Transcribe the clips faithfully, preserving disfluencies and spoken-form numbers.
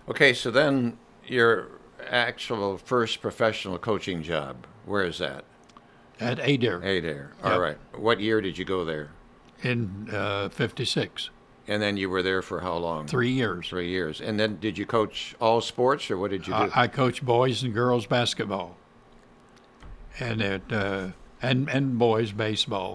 Okay, so then your actual first professional coaching job, where is that? At Adair. Adair. All Yep. right. What year did you go there? In uh, fifty-six. And then you were there for how long? Three years. Three years. And then did you coach all sports, or what did you do? I, I coached boys and girls basketball, and it uh, and and boys baseball.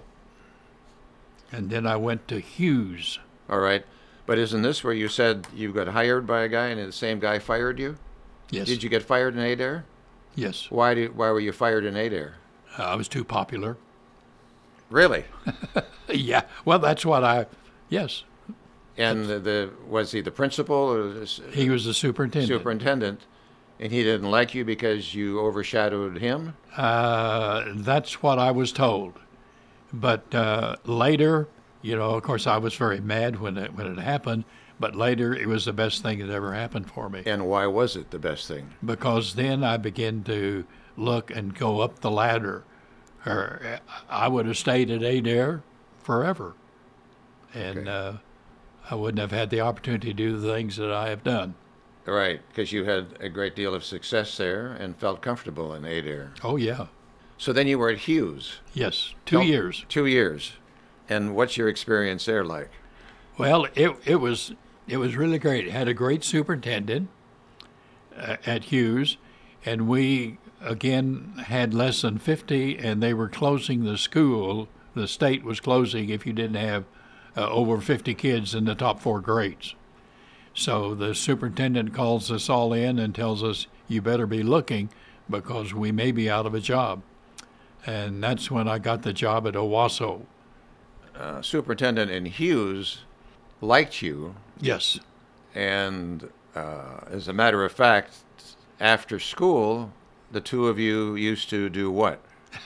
And then I went to Hughes. All right. But isn't this where you said you got hired by a guy and the same guy fired you? Yes. Did you get fired in Adair? Yes. Why did why were you fired in Adair? Uh, I was too popular. Really? Yeah. Well, that's what I. Yes. And the, the was he the principal or the s- He was the superintendent. superintendent, and he didn't like you because you overshadowed him? Uh, that's what I was told. But uh, later, you know, of course, I was very mad when it when it happened. But later, it was the best thing that ever happened for me, And why was it the best thing? because then I began to look and go up the ladder. Or I would have stayed at Adair forever, and Okay. uh, I wouldn't have had the opportunity to do the things that I have done. Right, because you had a great deal of success there and felt comfortable in Adair. Oh yeah, So then you were at Hughes. yes, two Don't- years. Two years. And what's your experience there like? Well, it it was it was really great. It had a great superintendent uh, at Hughes, and we again had less than fifty, and they were closing the school. The state was closing if you didn't have uh, over fifty kids in the top four grades. So the superintendent calls us all in and tells us, you better be looking because we may be out of a job. And that's when I got the job at Owasso. Uh, superintendent in Hughes liked you, Yes. and uh, as a matter of fact, after school, the two of you used to do what?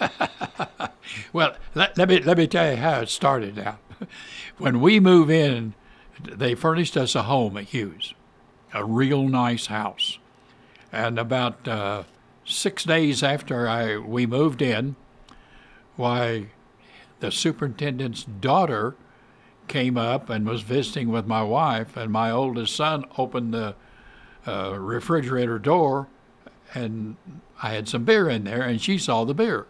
Well, let, let me let me tell you how it started now. When we moved in, they furnished us a home at Hughes, a real nice house. And about uh, six days after I we moved in, why, the superintendent's daughter came up and was visiting with my wife, and my oldest son opened the uh, refrigerator door, and I had some beer in there, and she saw the beer.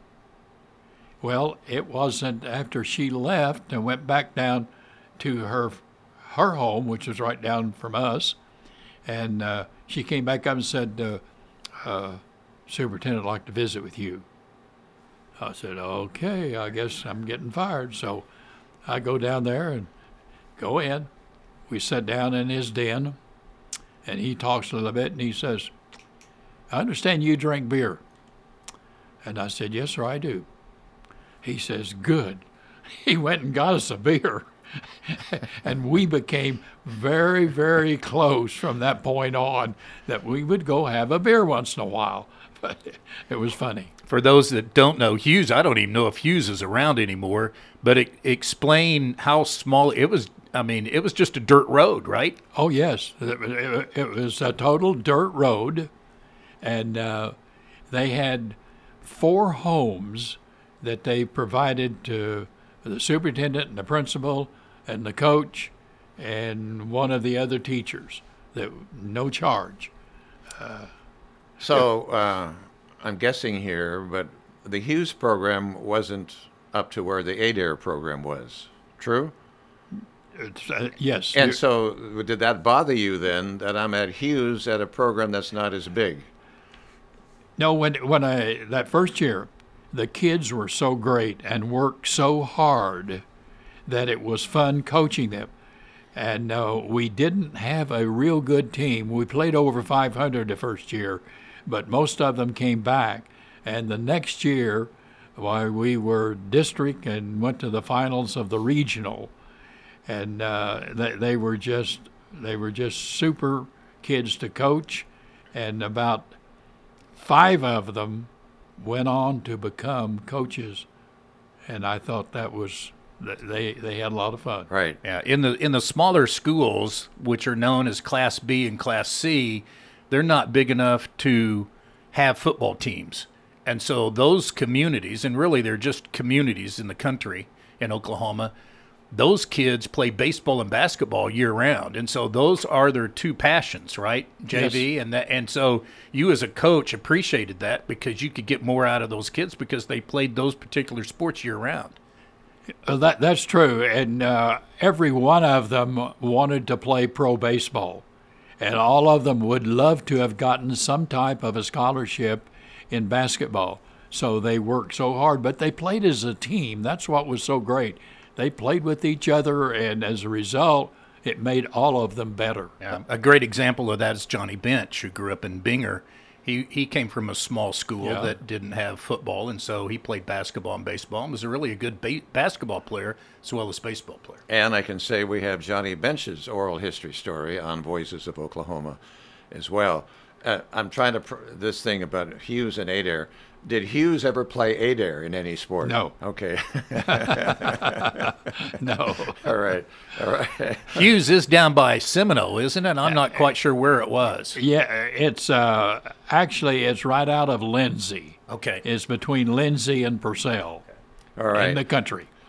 Well, it wasn't after she left and went back down to her her home, which was right down from us, and uh, she came back up and said, uh, uh, "Superintendent, I'd like to visit with you." I said, "Okay, I guess I'm getting fired." So I go down there and go in. We sit down in his den, and he talks a little bit, and he says, "I understand you drink beer." And I said, "Yes, sir, I do." He says, "Good." He went and got us a beer. And we became very, very close from that point on, that we would go have a beer once in a while. But it was funny. For those that don't know Hughes, I don't even know if Hughes is around anymore, but it, explain how small it was. I mean, it was just a dirt road, right? Oh, yes. It, it, it was a total dirt road. And uh, they had four homes that they provided to the superintendent and the principal and the coach and one of the other teachers, that no charge. So uh, I'm guessing here, but the Hughes program wasn't up to where the Adair program was. True? It's, uh, yes. And you- so did that bother you then, that I'm at Hughes at a program that's not as big? No, when when I that first year, the kids were so great and worked so hard that it was fun coaching them. And uh, we didn't have a real good team. We played over five hundred the first year, but most of them came back. And the next year, why, we were district and went to the finals of the regional, and uh, they, they were just they were just super kids to coach, and about five of them went on to become coaches, and I thought that was they they had a lot of fun. Right. Yeah, in the in the smaller schools, which are known as Class B and Class C, they're not big enough to have football teams. And so those communities, and really they're just communities in the country in Oklahoma, those kids play baseball and basketball year round, and so those are their two passions, right, J V? Yes. And that, and so you as a coach appreciated that because you could get more out of those kids because they played those particular sports year round. Uh, that that's true, and uh, every one of them wanted to play pro baseball, and all of them would love to have gotten some type of a scholarship in basketball. So they worked so hard, but they played as a team. That's what was so great. They played with each other, and as a result, it made all of them better. Yeah, a great example of that is Johnny Bench, who grew up in Binger. He he came from a small school Yeah. that didn't have football, and so he played basketball and baseball and was a really a good ba- basketball player as well as baseball player. And I can say we have Johnny Bench's oral history story on Voices of Oklahoma as well. Uh, I'm trying to, pr- this thing about Hughes and Adair. Did Hughes ever play Adair in any sport? No. Okay. No. All right. All right. Hughes is down by Seminole, isn't it? I'm not quite sure where it was. Yeah, it's uh, actually it's right out of Lindsay. Okay. It's between Lindsay and Purcell All right. in the country.